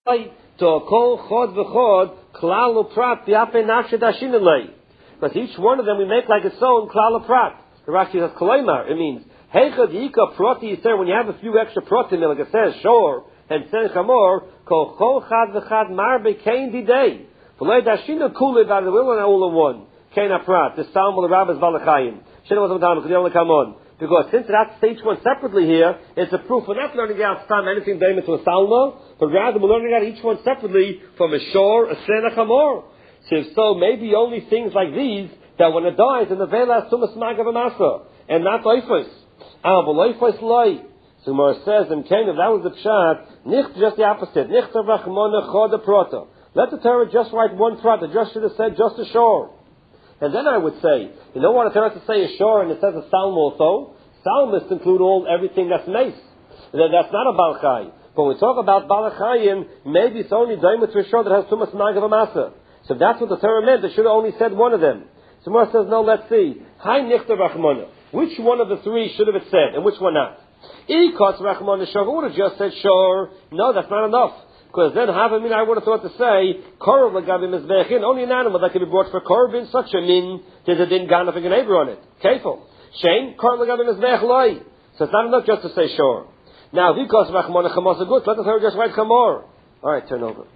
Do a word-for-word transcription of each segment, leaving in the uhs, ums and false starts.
to kol chod v'chod klal uprat v'ape nashe dashinelei. Because each one of them we make like its own klal uprat. The Rashi says kolaymar. It means heichad yika proti yisrael. When you have a few extra protim, like it says shor and sen chamor kol kol chad v'chad mar bekein didei. V'lei dashinu kule by the will and all in one. Kein aprat. The psalm of the rabbis balachayim. Shenu was madam k'diyom lekamon. Because since that's each one separately here, it's a proof we're not learning out stam anything daim to a salma, but rather we're learning out each one separately from a shor, a sen, a chamor. So if so, maybe only things like these that when it dies in the vela sumas magav amasa and not oifos. Ah, but oifos loy. So Gemara says in Canaan that was the pshat. Nicht just the opposite. Nicht rachmona chod prota. Let the Torah just write one prata. Just should have said just a shor. And then I would say, you know what? If there has to say a shor and it says a psalm also, psalmists include all everything that's mace. That's not a balchai. But when we talk about balachayim, maybe it's only daimut to a shor that has too much magav amasa. So if that's what the Torah meant, they should have only said one of them. So Gemara says, no, let's see. Hai nichta rachmana. Which one of the three should have it said, and which one not? Ikos rachmana shor. Who would have just said shor? No, that's not enough. Because then Havamin, I would have thought to say, Korov Lagavim is Bechin, only an animal that can be brought for Korban, such a min, there's a din ganaf and neighbor on it. Kefil. Shane, Korov Lagavim is Bechloi. So it's not enough just to say sure. Now, because Rachmona Chamos are good, let us hear just write Chamor. Alright, turn over.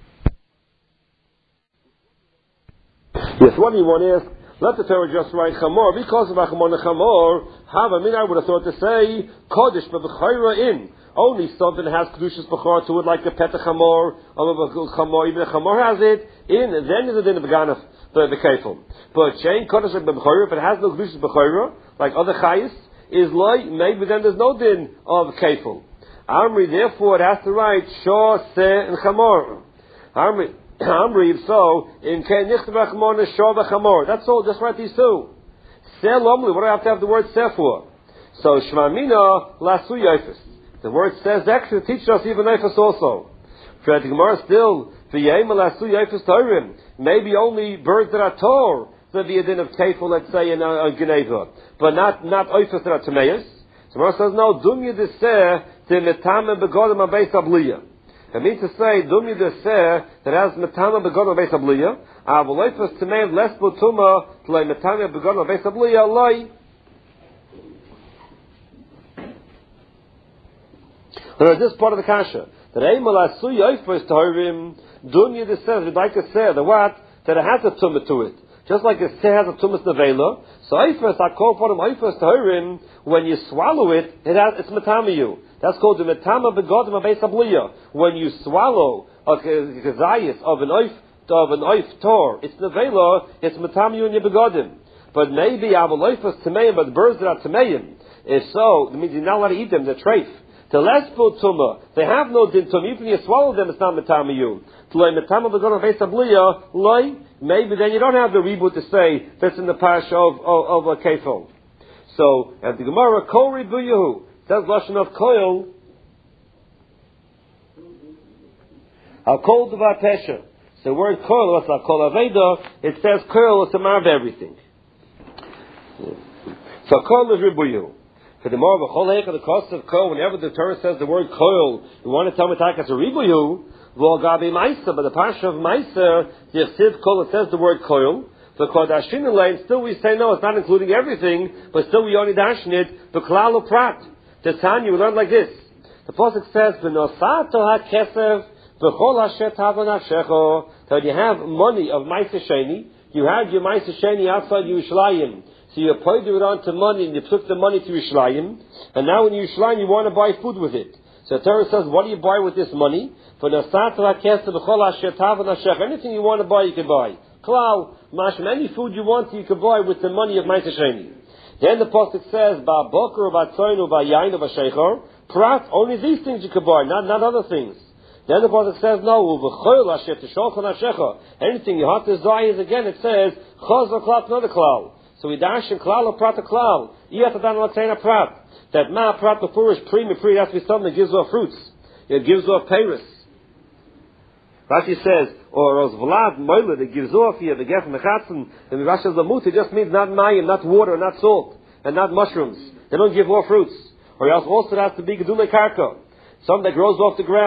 Yes, what do you want to ask? Let the Torah just write Chamor. Because of Rachmona Chamor, Havamin, I would have thought to say, Kodesh, but B'chayra in. Only something has kedushas b'chor to it, like a petach chamor, or a chamor, even a chamor has it, in, then is it in the beganaf, the kefil. But shein kodesh b'chor, if it has no kedushas b'chor, like other chayis, is loy, maybe then there's no din of kefil. Amri, therefore, it has to write shor, seh, and chamor. Amri, Amri, if so, in kein nicht b'chmor, shor, b'chamor. That's all, just write these two. Seh lomli, what do I have to have the word seh for? So, shmamina, lasu yofis. The word says actually teaches us even Eifus also. For the Gemara still, maybe only birds that are tor, the din of kefil, let's say, in a Geneva, but not not Eifus that are Tameus. So Gemara says, no, dumya deseh to metame begodim abeis abliya. It means to say, dumya deseh that has metame begodim abeis abliya, avol Eifus tameim less butuma to lay metame begodim abeis abliya, loi. There is this part of the kasha that Eimal Asuy Eifos Tahirim Dunya this says like a say the what that it has a tumah to it, just like a say has a tumah nevela. So Eifos I call for them Eifos Tahirim. When you swallow it, it has it's metamayu. That's called the metama begodim abeis abliya. When you swallow a kazayis of an oif of an oif tor, it's nevela. It's metamayu in your begodim. But maybe Aval Eifos tameim, but the birds that are tameim. If so, it means you're not allowed to eat them. They're treif. The less tuma, they have no din tum. Even if you swallow them, it's not metamayu. To lay metama begodim abeis abliya, loy. Maybe then you don't have the reboot to say that's in the parsha of of, of a kefil. So at the Gemara, kol ribuyahu says lashon of koil. I'll call the vatesha. So the word koil, what's that kol aveda? It says koil is a mar of everything. So koil is ribuyahu. For the more of a cholek of the cost of koil, whenever the Torah says the word koil, you want to tell me that it's a ribuyahu. Well, gabi ma'isa, but the parsha of ma'isa, the yesiv kol, it says the word koil. The kodashin lane, still we say no, it's not including everything, but still we only dashin it. The klal prat. The Tanya, we learn like this. The pasuk says, "V'nosato ha'kesef v'chol asher tavan hashecho." That you have money of ma'isa sheni, you had your ma'isa sheni outside Yerushalayim, so you applied it onto money and you took the money to Yerushalayim, and now in Yerushalayim you want to buy food with it. So the Torah says, what do you buy with this money? For nosato ha'kesef v'chol asher tavan hashecho. Anything you want to buy, you can buy. Klal, mashma, any food you want, you can buy with the money of ma'isa sheni. Then the pasuk says, "Ba'boker, ba'tzoinu, ba'yayin, ba'sheichor." Prat, only these things you can buy, not not other things. Then the pasuk says, "No, u'v'choil asher t'sholchan hashecha." Anything your heart desires, again it says, "Chaz v'klal, not a klal." So we dash in klal or prat a klal. Iyatadan l'tzeina prat. That ma prat before is pri mi pri. That's something that gives off fruits. It gives off peiros. Rashi says, or as vlad moila that gives off here the gef mechatzen, and Rashi says lamut, it just means not mayim, not water, not salt, and not mushrooms. They don't give off fruits. Or else also it has to be gedule karka, something that grows off the ground.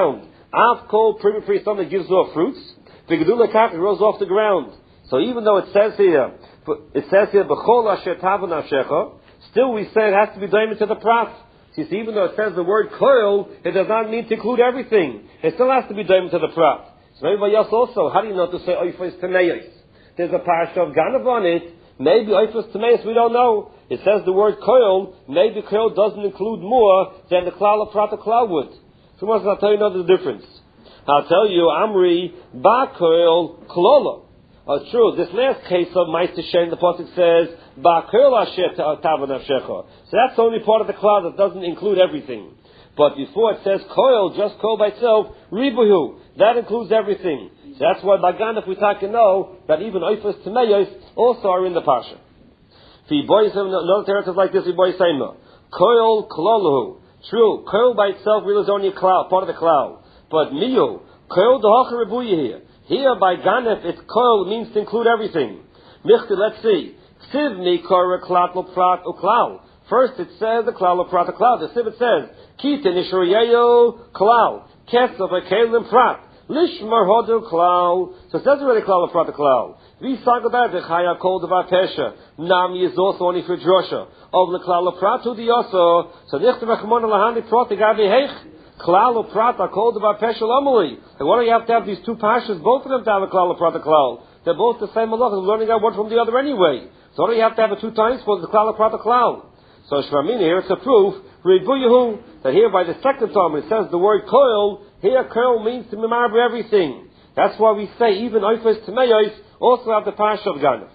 Av kol prima pri, something that gives off fruits. V'gedula karka grows off the ground. So even though it says here, it says here, b'chol asher tavu nafshecha, still we say it has to be done to the prat. You see, even though it says the word koil, it does not mean to include everything. It still has to be done to the prat. So everybody else also, how do you know to say oifos tameis? There's a parsha of Ganav on it. Maybe oifos tameis, we don't know. It says the word koil. Maybe koil doesn't include more than the klal of prat or klal would. So I'll tell you another difference. I'll tell you, Amri ba koil klola. Oh, true. This last case of Meister Shen, the pasuk says ba koil asher tavu nafshecha. So that's the only part of the klal that doesn't include everything. But before it says koil, just koil by itself, ribuhu, that includes everything. So that's why by Ganef we talk to know that even oifos tameyos also are in the parsha. The boys have another narrative like this. The boys say no. Koil kloluhu. True. Koil by itself really is only a cloud, part of the cloud. But miyu koil dehacha ribuya here. Here by Ganef, it's koil means to include everything. Michti, let's see. Siv mi kora klat lo prat uklal. First it says the klal lo prat uklal. The siv it says kita nishuriyeyo klal kesef akelim prat. Lishmar hodel klal. So it says already klal lo prat uklal. We talk about the chaya kol devar pesha. Nami is also only for drosha. Of the klal lo prat to the also. So nichte v'chmona lahani prat gavi heich. Klal lo prat kol devar pesha lamuli. And why do you have to have these two pashas? Both of them to have a klal lo prat klal. They're both the same malach. They're learning out one from the other anyway. So why do you have to have it two times for the klal lo prat klal? So Shramina here, it's a proof, Ribuyahu, that here by the second time it says the word koil, here koil means to remember everything. That's why we say even oifos tameyos also have the parsha of Ganef.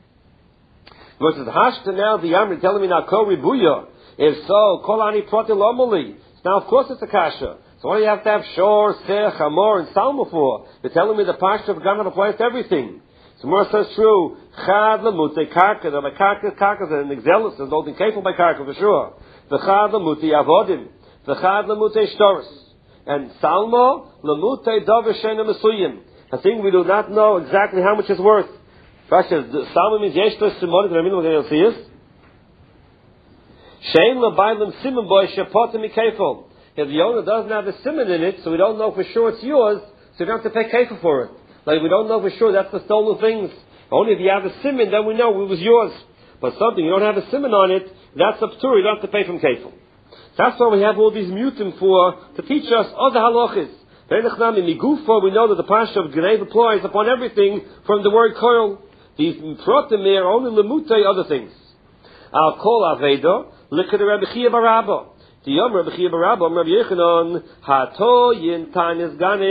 Versus Hashta now, the Amri telling me now, Kol Ribuya. If so, Kol Ani Protil Omali. Now of course it's a kasha. So why do you have to have Shor, Sech, Hamor, and Salma for? They're telling me the parsha of Ganef applies to everything. So more says true. Chad lemute karka. The karka karka is an exelis. There's nothing capable by karka for sure. The chad lemute avodim. The chad lemute shtoris. And salmo lemute davar shena mesuyim. A thing we do not know exactly how much it's worth. Rashi says salmo means yeshtos simon. The Ramin will see us. Shein lebaylim simon boy shepotim mikefol. If the owner doesn't have a simon in it, so we don't know for sure it's yours, so you don't have to pay kefil for it. Like we don't know for sure that's the stolen things. Only if you have a simon, then we know it was yours. But something you don't have a simon on it, that's absurd. You don't have to pay from kefil. That's why we have all these mutim for to teach us other halachis. We know that the parsha of Genev applies upon everything from the word koil. These protim are only lemutei other things. I'll call aveda. Look at the Rabbi Chia Barabba. The Yom Rabbi Chia Barabba, Rabbi Yechanan, Hato yin tanis gane.